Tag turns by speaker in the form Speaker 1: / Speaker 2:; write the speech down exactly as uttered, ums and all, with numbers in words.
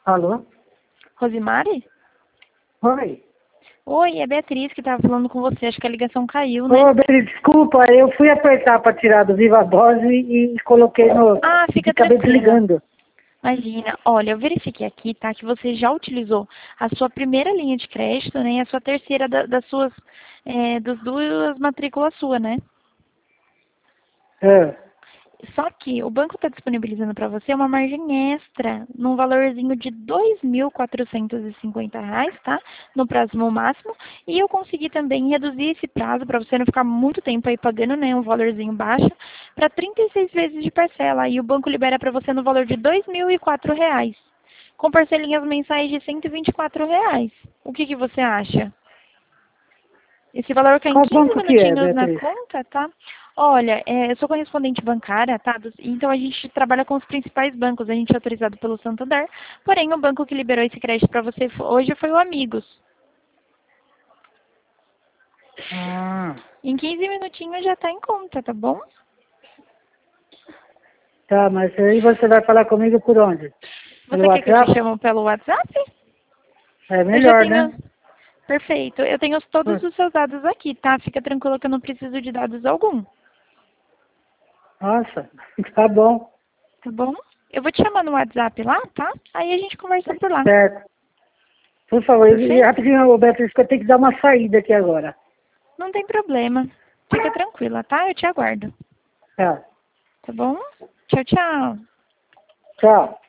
Speaker 1: Alô?
Speaker 2: Rosimari?
Speaker 1: Oi.
Speaker 2: Oi, é Beatriz que estava falando com você. Acho que a ligação caiu, né?
Speaker 1: Ô, Beatriz, desculpa, eu fui apertar para tirar do Viva Voz e, e coloquei no...
Speaker 2: Ah, fica
Speaker 1: e acabei
Speaker 2: tranquila.
Speaker 1: desligando.
Speaker 2: Imagina. Olha, eu verifiquei aqui, tá? Que você já utilizou a sua primeira linha de crédito, né? E a sua terceira da- das suas... É, das duas matrículas sua, né?
Speaker 1: É.
Speaker 2: Só que o banco está disponibilizando para você uma margem extra, num valorzinho de dois mil quatrocentos e cinquenta reais, tá? No próximo máximo. E eu consegui também reduzir esse prazo para você não ficar muito tempo aí pagando, né? Um valorzinho baixo, para trinta e seis vezes de parcela. E o banco libera para você no valor de dois mil e quatro reais, com parcelinhas mensais de cento e vinte e quatro reais. O que, que você acha? Esse valor cai em
Speaker 1: Qual
Speaker 2: quinze
Speaker 1: banco que é,
Speaker 2: minutinhos na
Speaker 1: Beatriz?
Speaker 2: conta, tá? Olha, é, eu sou correspondente bancária, tá? Dos- Então a gente trabalha com os principais bancos. A gente é autorizado pelo Santander. Porém, o banco que liberou esse crédito para você fo- hoje foi o Amigos.
Speaker 1: Ah,
Speaker 2: Em quinze minutinhos já tá em conta, tá bom?
Speaker 1: tá, mas aí você vai falar comigo por onde? Pelo
Speaker 2: Você quer que eu te
Speaker 1: WhatsApp?
Speaker 2: chame pelo WhatsApp?
Speaker 1: É
Speaker 2: Eu já
Speaker 1: melhor,
Speaker 2: tenho...
Speaker 1: né?
Speaker 2: Perfeito. Eu tenho todos os seus dados aqui, tá? Fica tranquilo que eu não preciso de dados algum,
Speaker 1: Nossa, tá bom.
Speaker 2: tá bom? Eu vou te chamar no WhatsApp lá, tá? Aí a gente conversa por lá.
Speaker 1: Certo. Por favor, e e
Speaker 2: Perfeito?
Speaker 1: rapidinho, ô, Beatriz, que eu tenho que dar uma saída aqui agora.
Speaker 2: Não tem problema. Fica tranquila, tá? Eu te aguardo.
Speaker 1: Tá.
Speaker 2: Tá bom? Tchau, tchau.
Speaker 1: Tchau.